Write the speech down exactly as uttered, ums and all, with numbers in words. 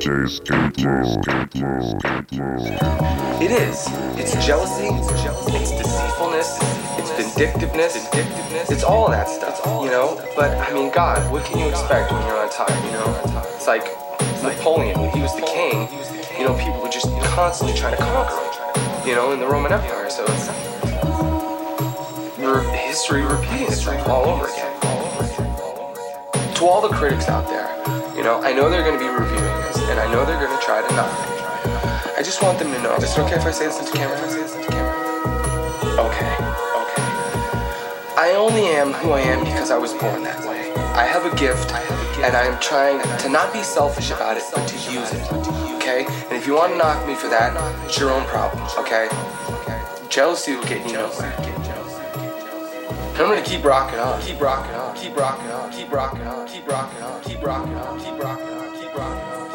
It is. It's jealousy. It's deceitfulness. It's vindictiveness. It's all of that stuff, you know? But, I mean, God, what can you expect when you're on top, you know? It's like Napoleon, when he was the king, you know, people were just constantly trying to conquer him, you know, in the Roman Empire. So it's re- history repeating itself all over again. To all the critics out there, you know, I know they're going to be reviewing this, and I know they're going to try to knock me. I just want them to know. Is it okay if I say this into camera? If I say this into camera? Okay, okay. I only am who I am because I was born that way. I have a gift, and I am trying to not be selfish about it, but to use it, okay? And if you want to knock me for that, it's your own problem, okay? Jealousy will get you nowhere. I'm gonna keep rocking on, keep rocking on, keep rocking on, keep rocking on, keep rocking on, keep rocking on, keep rocking on, keep rocking on.